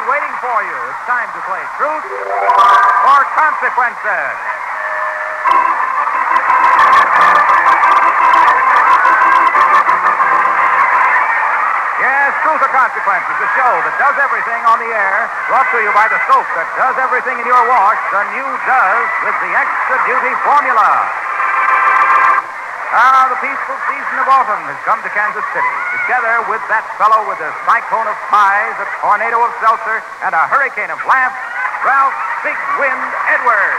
waiting for you. It's time to play Truth or Consequences. Yes, Truth or Consequences, the show that does everything on the air, brought to you by the soap that does everything in your wash, the new Does with the Extra Duty Formula. The peaceful season of autumn has come to Kansas City, together with that fellow with a cyclone of pies, a tornado of seltzer, and a hurricane of laughs, Ralph Big Wind Edwards.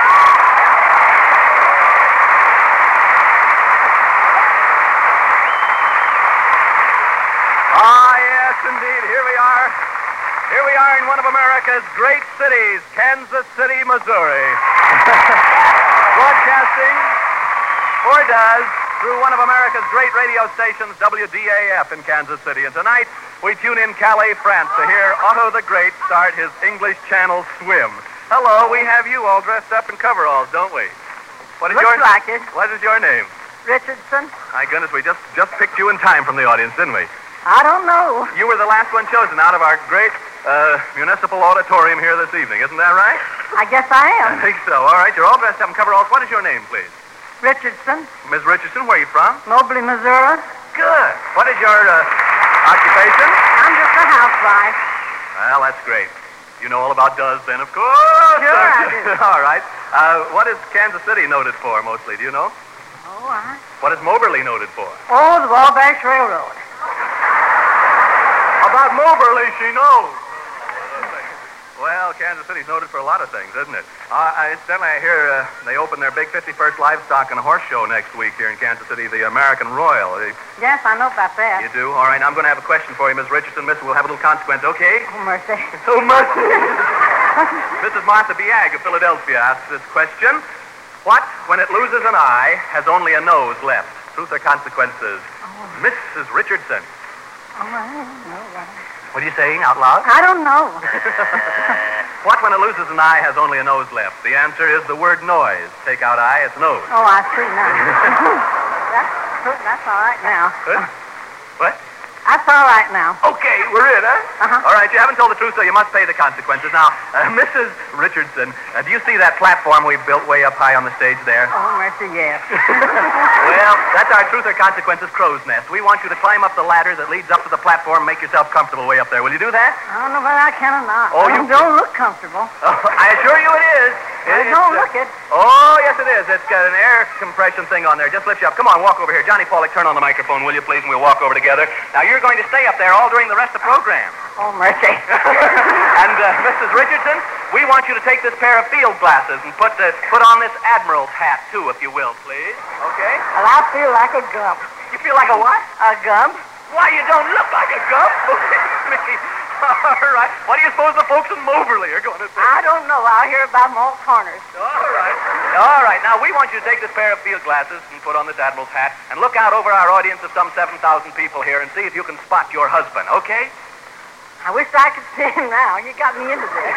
Yes, indeed. Here we are in one of America's great cities, Kansas City, Missouri. Broadcasting or does through one of America's great radio stations, WDAF in Kansas City. And tonight, we tune in Calais, France to hear Otto the Great start his English Channel swim. Hello, we have you all dressed up in coveralls, don't we? Looks like it. What is your name? Richardson. My goodness, we just picked you in time from the audience, didn't we? I don't know. You were the last one chosen out of our great municipal auditorium here this evening. Isn't that right? I guess I I am. think so. All right, you're all dressed up in coveralls. What is your name, please? Richardson. Miss Richardson, where are you from? Mobley, Missouri. Good. What is your occupation? I'm just a housewife. Well, that's great. You know all about Does then, of course. Sure I do. All right. What is Kansas City noted for, mostly? Do you know? Oh, What is Moberly noted for? Oh, the Wabash Railroad. About Moberly, she knows. Well, Kansas City's noted for a lot of things, isn't it? Incidentally, I hear they open their big 51st Livestock and Horse Show next week here in Kansas City, the American Royal. Yes, I know about that. You do? All right, now I'm going to have a question for you, Miss Richardson. Miss, we'll have a little consequence, okay? Oh, mercy. Oh, mercy. Mrs. Martha Biag of Philadelphia asks this question. What, when it loses an eye, has only a nose left? Truth or consequences? Mrs. Richardson. Oh, I don't know. What are you saying out loud? I don't know. What, when it loses an eye, has only a nose left? The answer is the word noise. Take out eye, it's nose. Oh, I see now. That's all right now. Good. What? That's all right now. Okay, we're in, huh? Uh-huh. All right, you haven't told the truth, so you must pay the consequences. Now, Mrs. Richardson, do you see that platform we built way up high on the stage there? Oh, mercy, yes. Well, that's our Truth or Consequences crow's nest. We want you to climb up the ladder that leads up to the platform and make yourself comfortable way up there. Will you do that? I don't know whether I can or not. Oh, It don't look comfortable. I assure you it is. It don't look it. Oh, yes, it is. It's got an air compression thing on there. Just lift you up. Come on, walk over here. Johnny Pollock, turn on the microphone, will you, please, and we'll walk over together. Now, you're going to stay up there all during the rest of the program. Oh, mercy. And, Mrs. Richardson, we want you to take this pair of field glasses and put on this Admiral's hat, too, if you will, please. Okay? Well, I feel like a gump. You feel like a what? A gump? Why, you don't look like a gump. Okay, me. All right. What do you suppose the folks in Moberly are going to say? I don't know. I'll hear about them all corners. All right. All right. Now, we want you to take this pair of field glasses and put on this Admiral's hat and look out over our audience of some 7,000 people here and see if you can spot your husband, okay? I wish I could see him now. You got me into this.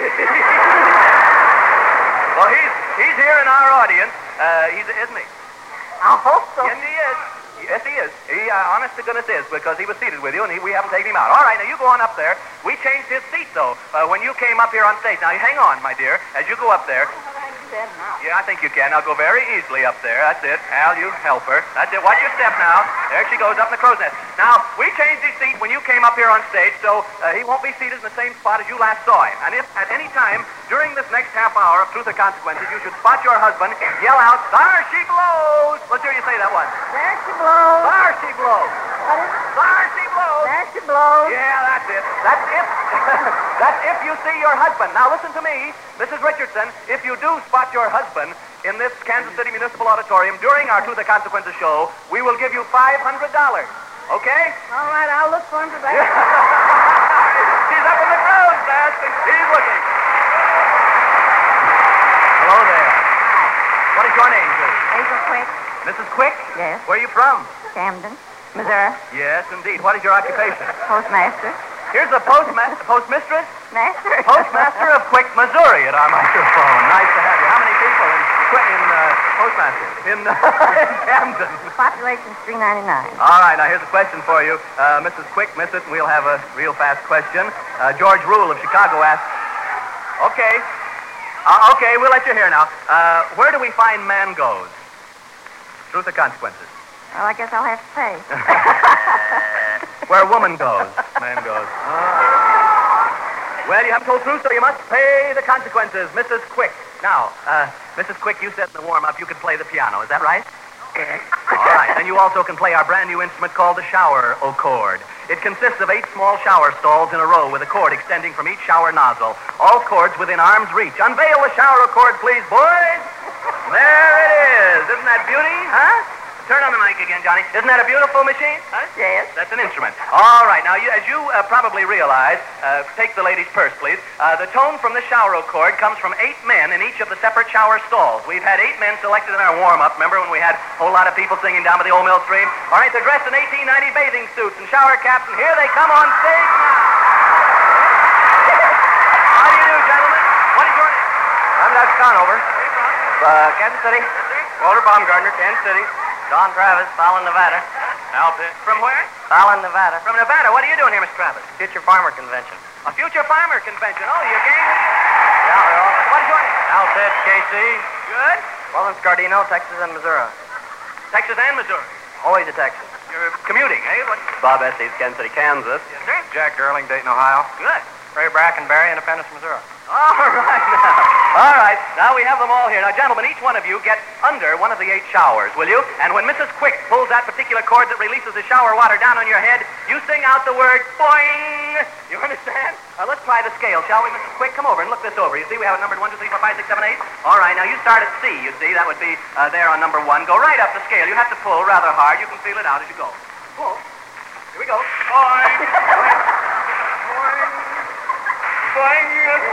Well, he's here in our audience. Isn't he? I hope so. Yes, he is. Yes, he is. He, honest to goodness, is, because he was seated with you, and we haven't taken him out. All right, now, you go on up there. We changed his seat, though, when you came up here on stage. Now, you hang on, my dear, as you go up there. Yeah, I think you can. Now, go very easily up there. That's it. Al, you help her. That's it. Watch your step now. There she goes up in the crow's nest. Now, we changed his seat when you came up here on stage, so he won't be seated in the same spot as you last saw him. And if at any time during this next half hour of Truth or Consequences you should spot your husband, yell out, "There she blows!" Let's hear you say that one. There she blows. There she blows. What is it? There she blows. There she blows. Yeah, that's it. That's if. That's if you see your husband. Now listen to me, Mrs. Richardson. If you do spot your husband in this Kansas City Municipal Auditorium during our Truth or Consequences show, we will give you $500. Okay? All right, I'll look for him today. She's up in the crow's nest and she's looking. Hello there. Hi. What is your name, please? Hazel Quick. Mrs. Quick? Yes. Where are you from? Camden, Missouri. Yes, indeed. What is your occupation? Postmaster. Here's the postmistress. Master. Postmaster of Quick, Missouri at our microphone. Nice to have you. How many people in postmaster? In Camden. Population's 399. All right, now here's a question for you. Mrs. Quick, miss it, and we'll have a real fast question. George Rule of Chicago asks, okay, we'll let you hear now. Where do we find man goes? Truth or consequences? Well, I guess I'll have to pay. Where woman goes, man goes. Well, you haven't told truth, so you must pay the consequences. Mrs. Quick. Now, Mrs. Quick, you said in the warm-up you could play the piano. Is that right? Yes. All right. Then you also can play our brand-new instrument called the shower chord. It consists of 8 small shower stalls in a row with a cord extending from each shower nozzle. All cords within arm's reach. Unveil the shower cord, please, boys. There it is. Isn't that beauty, huh? Turn on the mic again, Johnny. Isn't that a beautiful machine? Huh? Yes. That's an instrument. All right. Now, as you probably realize, take the lady's purse, please. The tone from the shower cord comes from 8 men in each of the separate shower stalls. We've had 8 men selected in our warm-up. Remember when we had a whole lot of people singing down by the old mill stream? All right, they're dressed in 1890 bathing suits and shower caps, and here they come on stage now. How do you do, gentlemen? What is your name? I'm Dr. Conover. Kansas City. Yes, sir. Walter Baumgartner, Kansas City. Don Travis, Fallon, Nevada. From where? Fallon, Nevada. From Nevada. What are you doing here, Mr. Travis? Future Farmer Convention. A future farmer convention. Oh, you're gang? Yeah, they're all. What is your name? Al Pitts, KC. Good. Walden Scardino, Texas and Missouri. Texas and Missouri. Always to Texas. You're commuting, eh? What? Bob Estes, Kansas City, Kansas. Yes, sir. Jack Gerling, Dayton, Ohio. Good. Ray Brackenberry, Independence, Missouri. All right, now. All right. Now we have them all here. Now, gentlemen, each one of you get under one of the 8 showers, will you? And when Mrs. Quick pulls that particular cord that releases the shower water down on your head, you sing out the word boing. You understand? Let's try the scale, shall we, Mrs. Quick? Come over and look this over. You see, we have it numbered 1, 2, 3, 4, 5, 6, 7, 8. All right. Now you start at C. You see, that would be there on number 1. Go right up the scale. You have to pull rather hard. You can feel it out as you go. Pull. Here we go. Boing. Boing. Boing.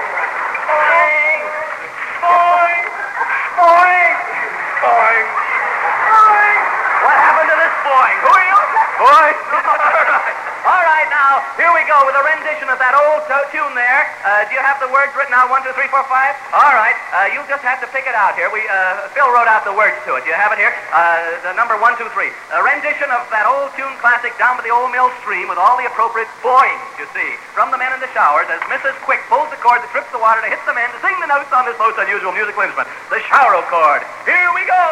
Boing. Boing. Boing. Boing. Boing. What happened to this boing? Who are you? Boing. All right, now, here we go with a rendition of that old tune there. Do you have the words written out? 1, 2, 3, 4, 5? All right. You just have to pick it out here. Phil wrote out the words to it. Do you have it here? The number 1, 2, 3. A rendition of that old tune classic Down by the Old Mill Stream with all the appropriate boings, you see, from the men in the showers as Mrs. Quick pulls the cord that trips the water to hit the men to sing the notes on this most unusual musical instrument, the shower chord. Here we go!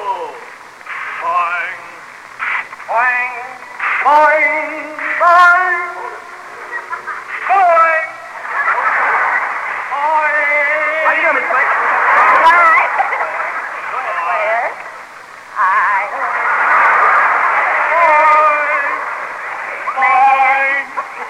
Boing. Boing. Boing. Boing. Boing. Boing. How do you do, Miss Quick? Right. Where? I. Boing.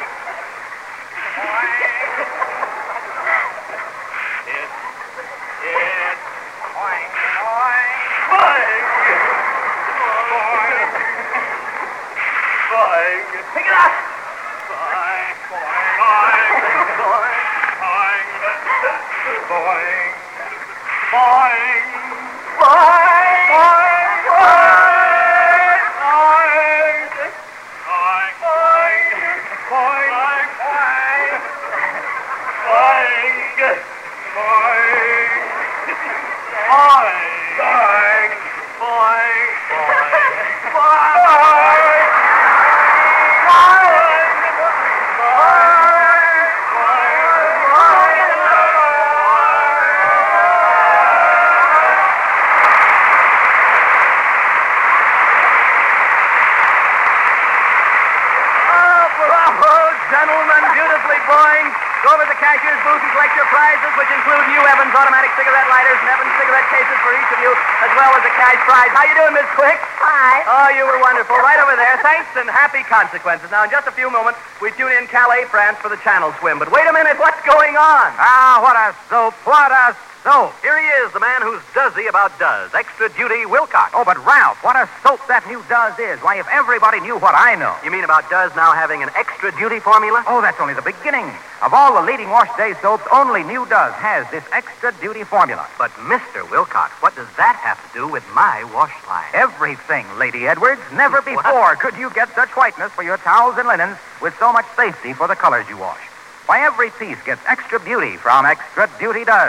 Pick it up! Boing, boing, boing, boing, boing, boing, boing, boing, boing, boing, boing, Gentlemen, beautifully boing. Go over to the cashier's booth and collect your prizes, which include new Evans automatic cigarette lighters and Evans cigarette cases for each of you, as well as a cash prize. How you doing, Miss Quick? Hi. Oh, you were wonderful. Right over there. Thanks and happy consequences. Now, in just a few moments, we tune in Calais, France for the Channel Swim. But wait a minute. What's going on? Ah, what a soap. What a soap. Here he is, the man who's dozy about Does. Extra Duty Wilcox. Oh, but Ralph, what a soap that new Does is. Why, if everybody knew what I know. You mean about Does now having an extra duty formula? Oh, that's only the beginning. Of all the leading wash day soaps, only New Does has this extra duty formula. But, Mr. Wilcox, what does that have to do with my wash line? Everything, Lady Edwards. Never before could you get such whiteness for your towels and linens with so much safety for the colors you wash. Why, every piece gets extra beauty from Extra Duty Does.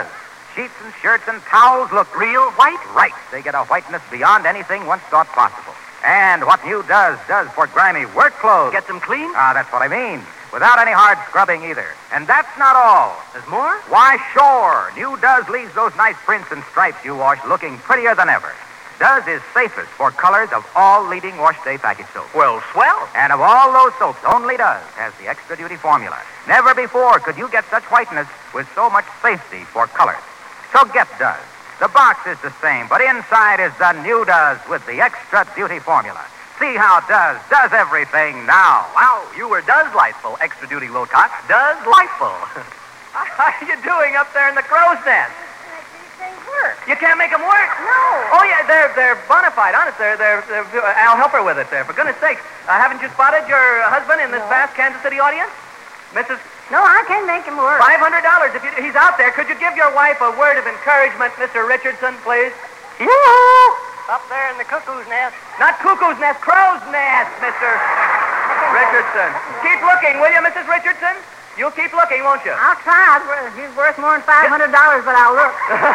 sheets and shirts and towels look real white. Right. They get a whiteness beyond anything once thought possible. And what New does for grimy work clothes. Get them clean? That's what I mean. Without any hard scrubbing either. And that's not all. There's more? Why, sure. New Does leaves those nice prints and stripes you wash looking prettier than ever. Does is safest for colors of all leading wash day package soaps. Well, swell. And of all those soaps, only Does has the extra duty formula. Never before could you get such whiteness with so much safety for colors. So get Does. The box is the same, but inside is the New Does with the extra duty formula. See how Does does everything now. Wow, you were Does-lightful, extra duty Wilcox. Does-lightful. How are you doing up there in the crow's nest? They work. You can't make them work? No. Oh, yeah, they're bona fide, honest. I'll help her with it there. For goodness sakes, haven't you spotted your husband in this vast Kansas City audience? Mrs. No, I can't make him work. $500. If he's out there, could you give your wife a word of encouragement, Mr. Richardson, please? Up there in the cuckoo's nest. Not cuckoo's nest, crow's nest, Mr. Richardson. Keep looking, will you, Mrs. Richardson? You'll keep looking, won't you? I'll try. He's worth more than $500, but I'll look.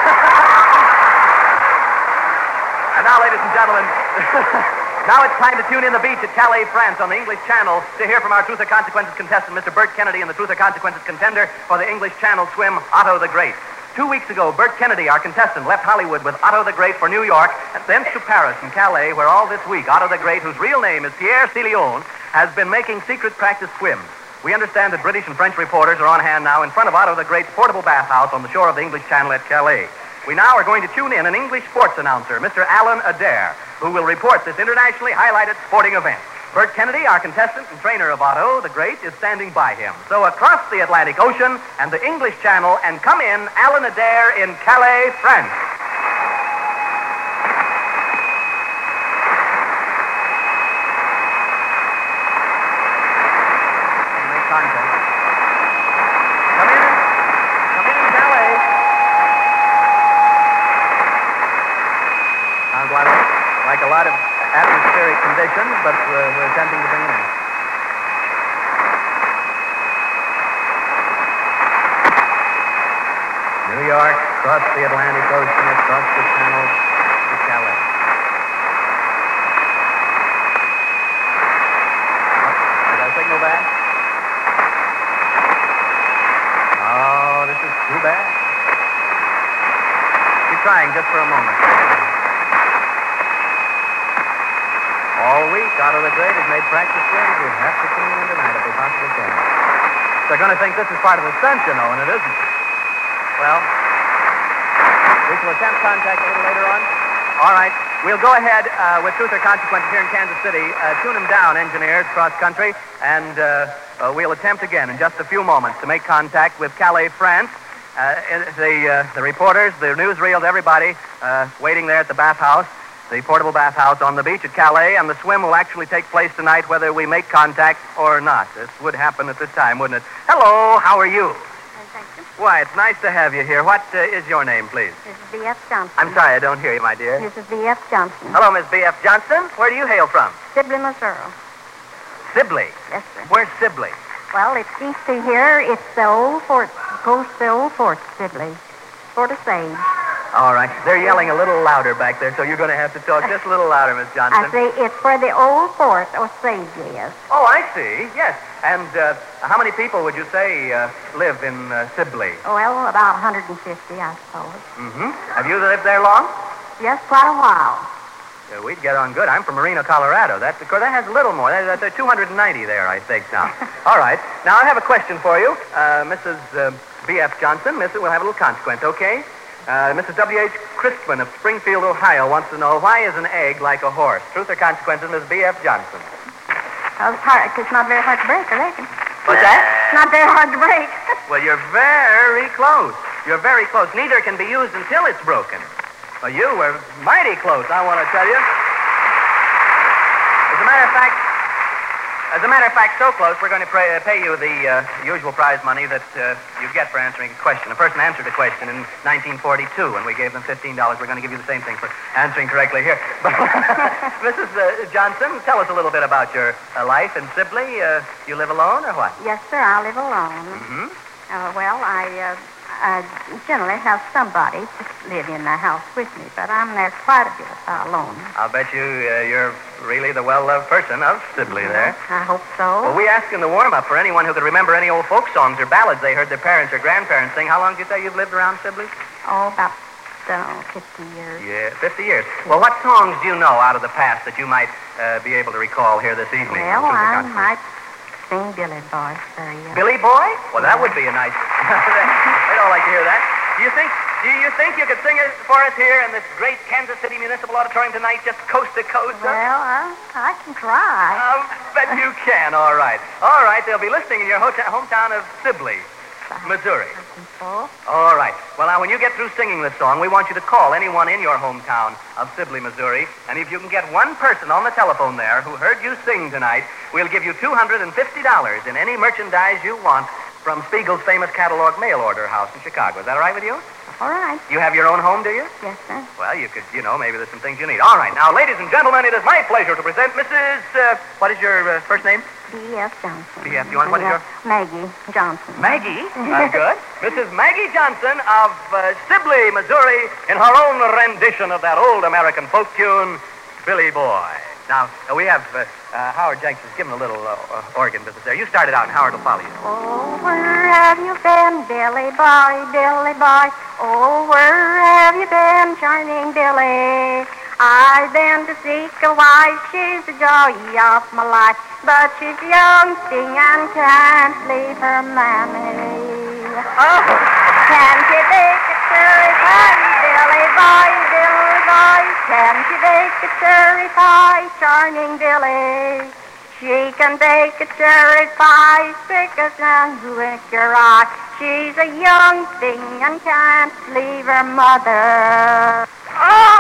And now, ladies and gentlemen, now it's time to tune in the beach at Calais, France on the English Channel to hear from our Truth or Consequences contestant, Mr. Bert Kennedy, and the Truth or Consequences contender for the English Channel swim, Otto the Great. 2 weeks ago, Bert Kennedy, our contestant, left Hollywood with Otto the Great for New York and thence to Paris and Calais, where all this week Otto the Great, whose real name is Pierre Cilion, has been making secret practice swims. We understand that British and French reporters are on hand now in front of Otto the Great's portable bathhouse on the shore of the English Channel at Calais. We now are going to tune in an English sports announcer, Mr. Alan Adair, who will report this internationally highlighted sporting event. Bert Kennedy, our contestant and trainer of Otto the Great, is standing by him. So across the Atlantic Ocean and the English Channel, and come in, Alan Adair in Calais, France. Make contact. Come in, Calais. Sounds like a lot of atmospheric conditions, but we're attempting to bring it in. New York, across the Atlantic Ocean, across the Channel to Calais. Did I signal back? Oh, this is too bad. Keep trying just for a moment. All week, Otto the Great has made practice swims. We'd have to tune in tonight if we possibly can. They're going to think this is part of the stunt, you know, and it isn't. Well, we shall attempt contact a little later on. All right. We'll go ahead with Truth or Consequences here in Kansas City. Tune them down, engineers, cross country, and we'll attempt again in just a few moments to make contact with Calais, France. The reporters, the newsreels, everybody waiting there at the bathhouse. The portable bathhouse on the beach at Calais, and the swim will actually take place tonight whether we make contact or not. This would happen at this time, wouldn't it? Hello, how are you? Thank you. Why, it's nice to have you here. What is your name, please? Mrs. B.F. Johnson. I'm sorry, I don't hear you, my dear. Mrs. B.F. Johnson. Hello, Miss B.F. Johnson. Where do you hail from? Sibley, Missouri. Sibley. Yes, sir. Where's Sibley? Well, it's east of here. It's the old fort, close to the old fort, Sibley. Fort of Sage. All right. They're yelling a little louder back there, so you're going to have to talk just a little louder, Miss Johnson. I say it's for the old fort of Sage, yes. Oh, I see. Yes. And how many people would you say live in Sibley? Well, about 150, I suppose. Mm-hmm. Have you lived there long? Yes, quite a while. We'd get on good. I'm from Marino, Colorado. Of course, that has a little more. There are 290 there, I think, now. All right. Now, I have a question for you. Mrs. B.F. Johnson, we'll have a little consequence, okay? Mrs. W.H. Christman of Springfield, Ohio, wants to know, why is an egg like a horse? Truth or consequences, Miss B.F. Johnson? Well, it's not very hard to break, I reckon. What's that? It's not very hard to break. Well, you're very close. You're very close. Neither can be used until it's broken. Well, you were mighty close, I want to tell you. As a matter of fact, so close, we're going to pay you the usual prize money that you get for answering a question. A person answered a question in 1942, and we gave them $15. We're going to give you the same thing for answering correctly here. But, Mrs. Johnson, tell us a little bit about your life in Sibley. You live alone, or what? Yes, sir, I live alone. Mm-hmm. Well, I I generally have somebody to live in the house with me, but I'm there quite a bit alone. I'll bet you're really the well-loved person of Sibley there. I hope so. Well, we asked in the warm-up for anyone who could remember any old folk songs or ballads they heard their parents or grandparents sing. How long did you say you've lived around Sibley? Oh, about 50 years. Yeah, 50 years. Well, what songs do you know out of the past that you might be able to recall here this evening? Well, I might sing Billy Boy for you. Billy Boy? Well, that would be a nice... They'd all like to hear that. Do you think you could sing it for us here in this great Kansas City Municipal Auditorium tonight, just coast to coast? Well, I can try. I'll bet you can. All right. All right, they'll be listening in your hometown of Sibley, Missouri. I think so. All right. Well, now, when you get through singing this song, we want you to call anyone in your hometown of Sibley, Missouri. And if you can get one person on the telephone there who heard you sing tonight, we'll give you $250 in any merchandise you want from Spiegel's famous catalog mail order house in Chicago. Is that all right with you? All right. You have your own home, do you? Yes, sir. Well, you could, maybe there's some things you need. All right. Now, ladies and gentlemen, it is my pleasure to present Mrs. What is your first name? B.F. Johnson. B.F. You want what is your... Maggie Johnson. Maggie? Good. Mrs. Maggie Johnson of Sibley, Missouri, in her own rendition of that old American folk tune, Billy Boy. Now, we have Howard Jenkins giving a little organ business there. You start it out, and Howard will follow you. Oh, where have you been, Billy Boy, Billy Boy? Oh, where have you been, shining Billy? I've been to seek a wife, she's the joy of my life, but she's young, sting, and can't leave her mammy. Oh. Can't you bake a cherry pie, Billy Boy, Billy Boy? Can't you bake a cherry pie, shining Billy? She can bake a cherry pie, thick as an your eye. She's a young thing and can't leave her mother. Oh!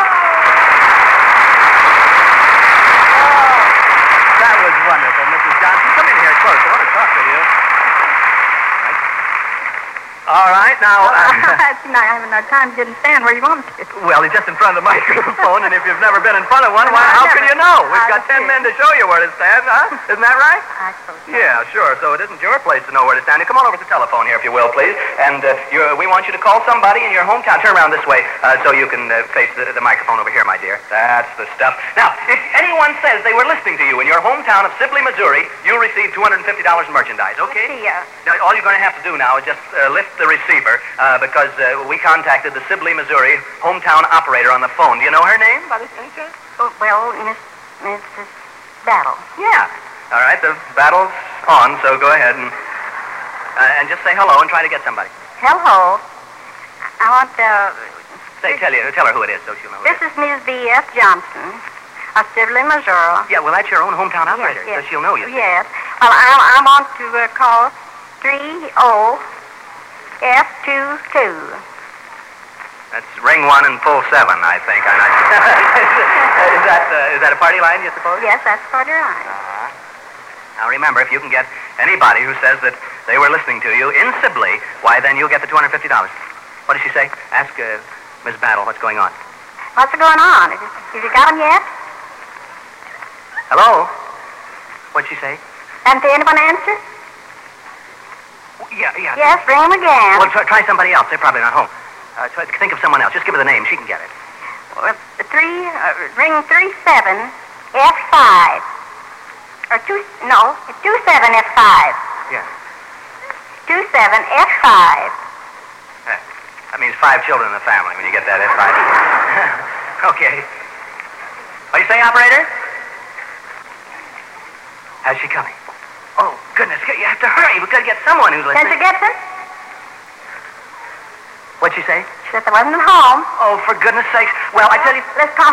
That was wonderful, Mrs. Johnson. Come in here close. I want to talk to you. All right, now... I haven't no time to stand where you want me to. Well, he's just in front of the microphone, and if you've never been in front of one, why, how can you know? We've got 10 men to show you where to stand, huh? Isn't that right? I suppose so. Yeah, sure. So it isn't your place to know where to stand. You come on over to the telephone here, if you will, please. And we want you to call somebody in your hometown. Turn around this way so you can face the microphone over here, my dear. That's the stuff. Now, if anyone says they were listening to you in your hometown of Sibley, Missouri, you'll receive $250 in merchandise, okay? Let's see ya. Now, all you're going to have to do now is just lift the receiver because we contacted the Sibley, Missouri hometown operator on the phone. Do you know her name, by the chance? Oh, well, Mrs. Battle. Yeah. All right, the battle's on, so go ahead and just say hello and try to get somebody. Hello. I want to... Tell her who it is, so she'll know who This it is Ms. B.F. Johnson of Sibley, Missouri. Yeah, well, that's your own hometown operator, Yes. so she'll know you. Yes. Well, I want to call 30F22. That's ring 1 and pull 7, I think. Is that a party line, you suppose? Yes, that's part right. Now, remember, if you can get anybody who says that they were listening to you in Sibley, why, then you'll get the $250. What did she say? Ask Miss Battle what's going on. What's going on? Have you got him yet? Hello? What'd she say? Hasn't anyone answered? Yeah. Yes, ring him again. Well, try somebody else. They're probably not home. Think of someone else. Just give her the name. She can get it. Well, ring 37F5. Or 27F5. Yeah. 27F5. That means 5 children in the family when you get that F5. Okay. What do you say, operator? How's she coming? Oh, goodness. You have to hurry. We've got to get someone who's listening. Spencer Gibson? What'd she say? She said they wasn't at home. Oh, for goodness sakes. Well, I tell you... Let's call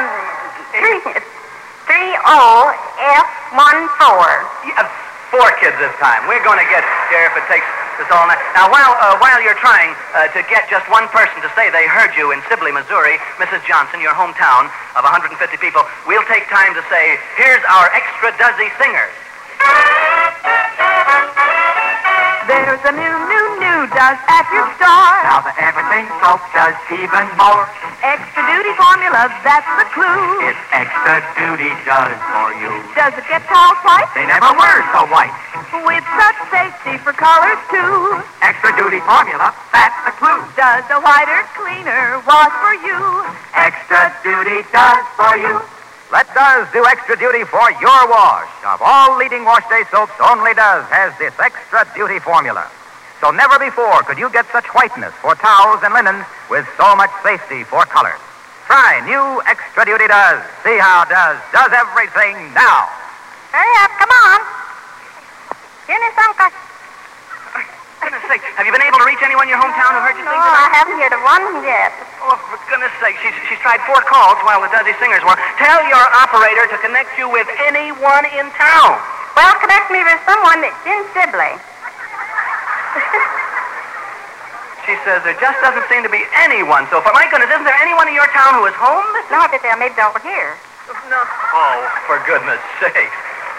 30F14. 4 kids this time. We're going to get here if it takes us all night. Now, while you're trying to get just one person to say they heard you in Sibley, Missouri, Mrs. Johnson, your hometown of 150 people, we'll take time to say, here's our extra dozy singers. There's a new does at your store. Now the Everything soap does even more. Extra duty formula, that's the clue. It's Extra Duty does for you. Does it get towels white? They never were so white. With such safety for colors, too. Extra Duty formula, that's the clue. Does a whiter, cleaner wash for you. Extra Duty does for you. Let Does do Extra Duty for your wash. Of all leading wash day soaps, only Does has this Extra Duty formula. So never before could you get such whiteness for towels and linens with so much safety for colors. Try new Extra Duty Does. See how Does everything now. Hurry up, come on. Give me some Goodness sake, have you been able to reach anyone in your hometown who heard you No, sing I tonight? haven't heard of one yet. Oh, for goodness sake, she's tried 4 calls while the Duzzy Singers were. Tell your operator to connect you with anyone in town. Well, connect me with someone that's in Sibley. She says there just doesn't seem to be anyone so far. My goodness, isn't there anyone in your town who is home? No, but they're maybe over here. No. Oh, for goodness sake.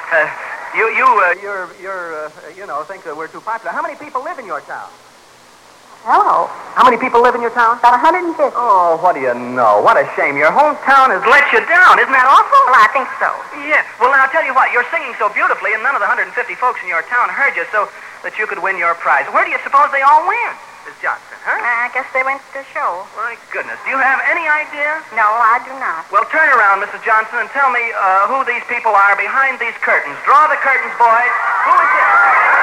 Think that we're too popular. How many people live in your town? Hello. How many people live in your town? About 150. Oh, what do you know? What a shame. Your hometown has let you down. Isn't that awful? Well, I think so. Yeah. Well, now, I'll tell you what. You're singing so beautifully, and none of the 150 folks in your town heard you, so that you could win your prize. Where do you suppose they all went, Miss Johnson, huh? I guess they went to the show. My goodness. Do you have any idea? No, I do not. Well, turn around, Mrs. Johnson, and tell me who these people are behind these curtains. Draw the curtains, boys. Who is it?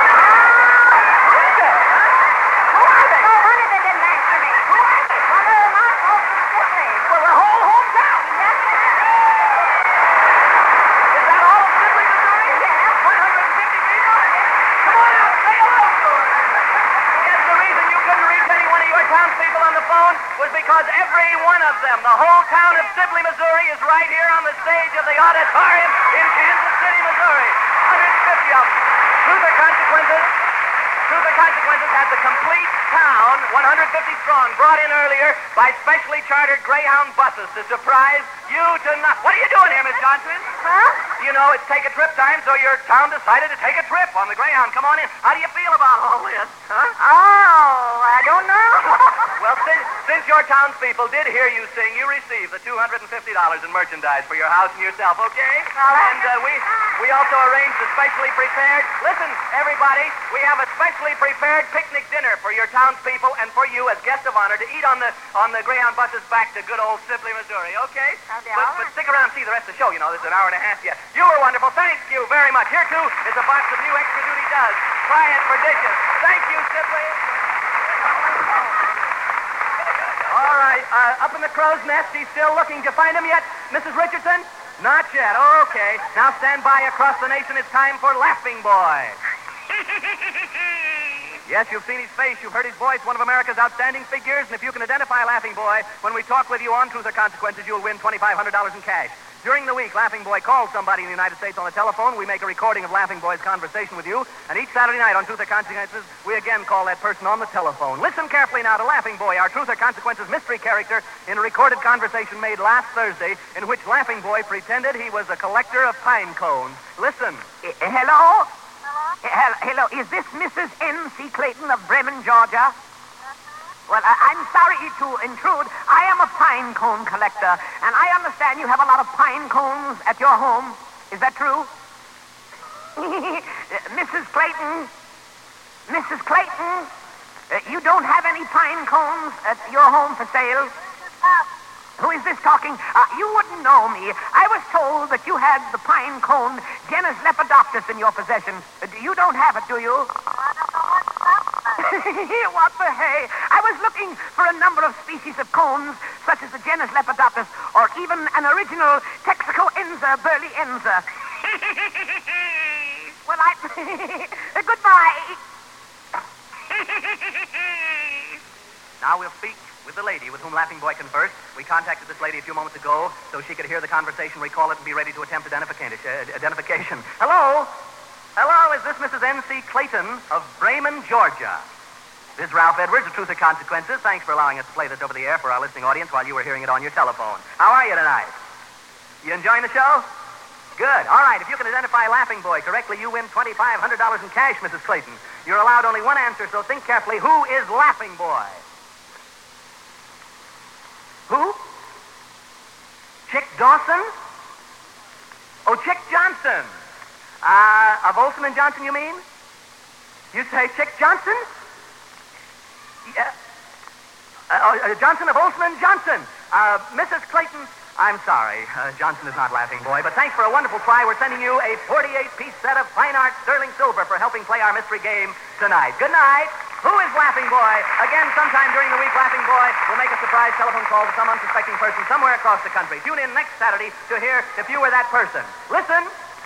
Because every one of them, the whole town of Sibley, Missouri, is right here on the stage of the auditorium in Kansas City, Missouri. 150 of them. Truth or Consequences? Truth or Consequences had the complete town, 150 strong, brought in earlier by specially chartered Greyhound buses to surprise you tonight. What are you doing here, Miss Johnson? Huh? You know, it's take a trip time, so your town decided to take a trip on the Greyhound. Come on in. How do you feel about all this, huh? Oh, I don't know. Well, since your townspeople did hear you sing, you received the $250 in merchandise for your house and yourself, okay? And we also arranged a specially prepared, listen, everybody, we have a specially prepared picnic dinner for your townspeople and for you as guests of honor to eat on the Greyhound buses back to good old Sibley, Missouri, okay? But stick around and see the rest of the show. You know, there's an hour and a half yet. You were wonderful. Thank you very much. Here, too, is a box of new Extra Duty Does. Quiet, prodigious. Thank you, Sibley. All right, up in the crow's nest. He's still looking. Did you find him yet, Mrs. Richardson? Not yet. Okay. Now stand by across the nation. It's time for Laughing Boy. Yes, you've seen his face. You've heard his voice. One of America's outstanding figures. And if you can identify Laughing Boy, when we talk with you on Truth or Consequences, you'll win $2,500 in cash. During the week, Laughing Boy calls somebody in the United States on the telephone. We make a recording of Laughing Boy's conversation with you. And each Saturday night on Truth or Consequences, we again call that person on the telephone. Listen carefully now to Laughing Boy, our Truth or Consequences mystery character, in a recorded conversation made last Thursday in which Laughing Boy pretended he was a collector of pine cones. Listen. Hello? Hello. Is this Mrs. N.C. Clayton of Bremen, Georgia? Well, I'm sorry to intrude. I am a pine cone collector, and I understand you have a lot of pine cones at your home. Is that true? Mrs. Clayton? Mrs. Clayton? You don't have any pine cones at your home for sale? Who is this talking? You wouldn't know me. I was told that you had the pine cone genus Lepidopsis in your possession. You don't have it, do you? What the hey? I was looking for a number of species of cones, such as the genus Lepidopsis, or even an original Texaco-enza burley-enza. Well, goodbye. Now we'll speak with the lady with whom Laughing Boy conversed. We contacted this lady a few moments ago so she could hear the conversation, recall it, and be ready to attempt identification. Hello? Hello, is this Mrs. N.C. Clayton of Bremen, Georgia? This is Ralph Edwards of Truth or Consequences. Thanks for allowing us to play this over the air for our listening audience while you were hearing it on your telephone. How are you tonight? You enjoying the show? Good. All right. If you can identify Laughing Boy correctly, you win $2,500 in cash, Mrs. Clayton. You're allowed only one answer, so think carefully. Who is Laughing Boy? Who? Chick Dawson? Oh, Chick Johnson. Of Olson and Johnson, you mean? You say Chick Johnson? Yeah. Johnson of Olson and Johnson. Mrs. Clayton, I'm sorry. Johnson is not Laughing Boy, but thanks for a wonderful try. We're sending you a 48-piece set of fine art sterling silver for helping play our mystery game tonight. Good night. Who is Laughing Boy? Again, sometime during the week, Laughing Boy will make a surprise telephone call to some unsuspecting person somewhere across the country. Tune in next Saturday to hear if you were that person. Listen.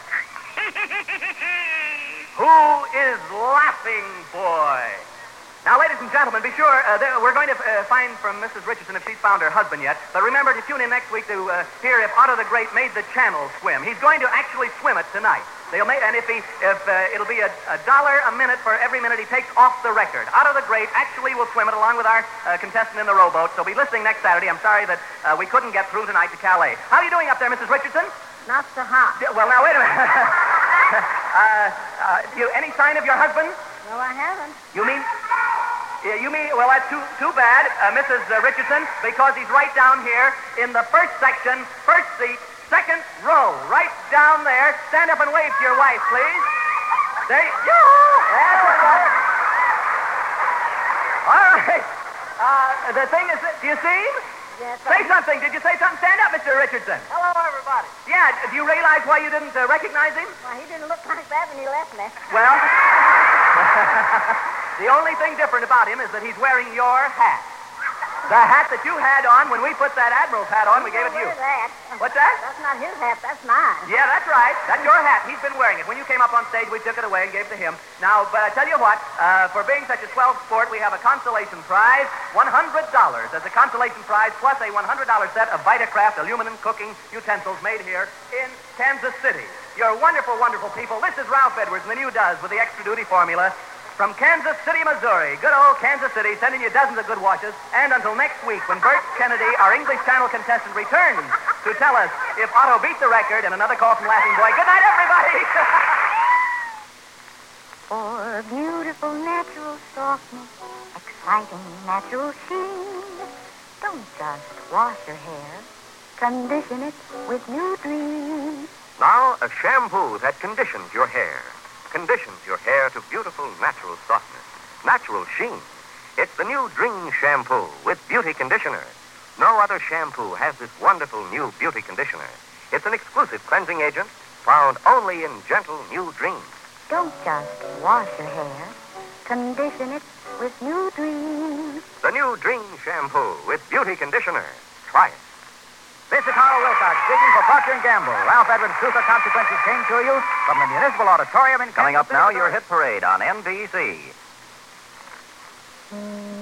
Who is Laughing Boy? Now, ladies and gentlemen, be sure, we're going to find from Mrs. Richardson if she's found her husband yet. But remember to tune in next week to hear if Otto the Great made the channel swim. He's going to actually swim it tonight. And if it'll be $1 a minute for every minute he takes off the record. Otto the Great actually will swim it along with our contestant in the rowboat. So be listening next Saturday. I'm sorry that we couldn't get through tonight to Calais. How are you doing up there, Mrs. Richardson? Not so hot. Well, now, wait a minute. Any sign of your husband? No, I haven't. You mean, well, that's too bad, Mrs. Richardson, because he's right down here in the first section, first seat, second row, right down there. Stand up and wave to your wife, please. There you go. All right. The thing is, do you see him? Yes, Say something. Did you say something? Stand up, Mr. Richardson. Hello, everybody. Yeah, do you realize why you didn't recognize him? Well, he didn't look like that when he left me. Well, the only thing different about him is that he's wearing your hat. The hat that you had on when we put that Admiral's hat on, we gave it to you. Where's that? What's that? That's not his hat. That's mine. Yeah, that's right. That's your hat. He's been wearing it. When you came up on stage, we took it away and gave it to him. Now, but I tell you what, for being such a swell sport, we have a consolation prize, $100 as a consolation prize, plus a $100 set of Vitacraft aluminum cooking utensils made here in Kansas City. You're wonderful, wonderful people. This is Ralph Edwards, and the new Does with the extra duty formula. From Kansas City, Missouri, good old Kansas City, sending you dozens of good washes. And until next week, when Bert Kennedy, our English Channel contestant, returns to tell us if Otto beat the record and another call from Laughing Boy. Good night, everybody! For beautiful natural softness, exciting natural sheen, don't just wash your hair, condition it with New Dream. Now, a shampoo that conditions your hair. Conditions your hair to beautiful natural softness, natural sheen. It's the new Dream Shampoo with beauty conditioner. No other shampoo has this wonderful new beauty conditioner. It's an exclusive cleansing agent found only in gentle new Dream. Don't just wash your hair, condition it with New Dream. The new Dream Shampoo with beauty conditioner. Try it. This is Carl Wilcox speaking for Procter & Gamble. Ralph Edwards' Truth or Consequences came to you from the Municipal Auditorium in Kansas Coming up City, now, Missouri. your hit parade on NBC.